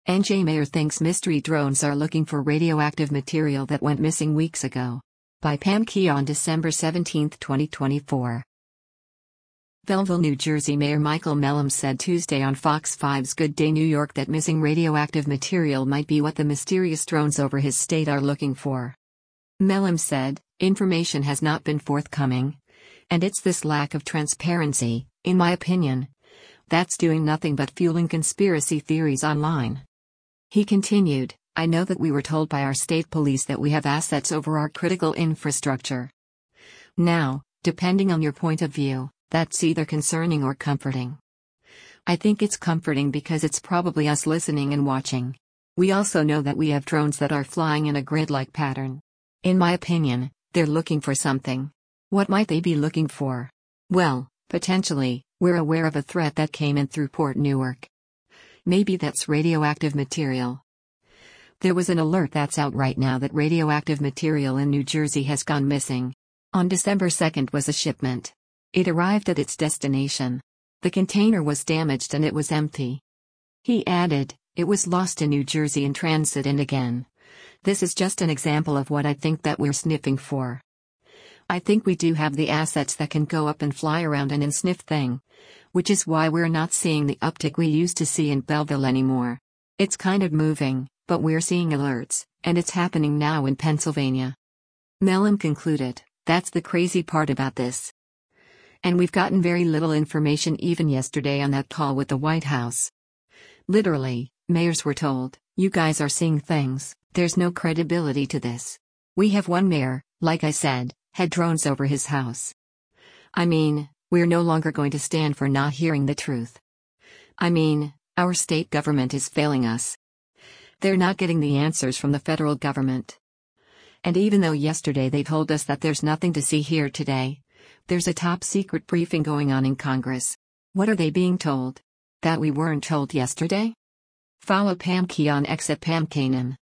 NJ Mayor thinks mystery drones are looking for radioactive material that went missing weeks ago. By Pam Key on December 17, 2024. Belleville, New Jersey Mayor Michael Melham said Tuesday on Fox 5's Good Day New York that missing radioactive material might be what the mysterious drones over his state are looking for. Melham said, "Information has not been forthcoming. And it's this lack of transparency, in my opinion, that's doing nothing but fueling conspiracy theories online." He continued, "I know that we were told by our state police that we have assets over our critical infrastructure. Now, depending on your point of view, that's either concerning or comforting. I think it's comforting because it's probably us listening and watching. We also know that we have drones that are flying in a grid-like pattern. In my opinion, they're looking for something. What might they be looking for? Well, potentially, we're aware of a threat that came in through Port Newark. Maybe that's radioactive material. There was an alert that's out right now that radioactive material in New Jersey has gone missing. On December 2nd was a shipment. It arrived at its destination. The container was damaged and it was empty." He added, "It was lost in New Jersey in transit and again. This is just an example of what I think that we're sniffing for. I think we do have the assets that can go up and fly around and sniff thing. Which is why we're not seeing the uptick we used to see in Belleville anymore. It's kind of moving, but we're seeing alerts, and it's happening now in Pennsylvania." Melham concluded, "That's the crazy part about this. And we've gotten very little information even yesterday on that call with the White House. Literally, mayors were told, 'You guys are seeing things, there's no credibility to this.' We have one mayor, like I said, had drones over his house. I mean, we're no longer going to stand for not hearing the truth. I mean, our state government is failing us. They're not getting the answers from the federal government. And even though yesterday they told us that there's nothing to see here today, there's a top secret briefing going on in Congress. What are they being told? That we weren't told yesterday?" Follow Pam Key on X at Pam Kanan.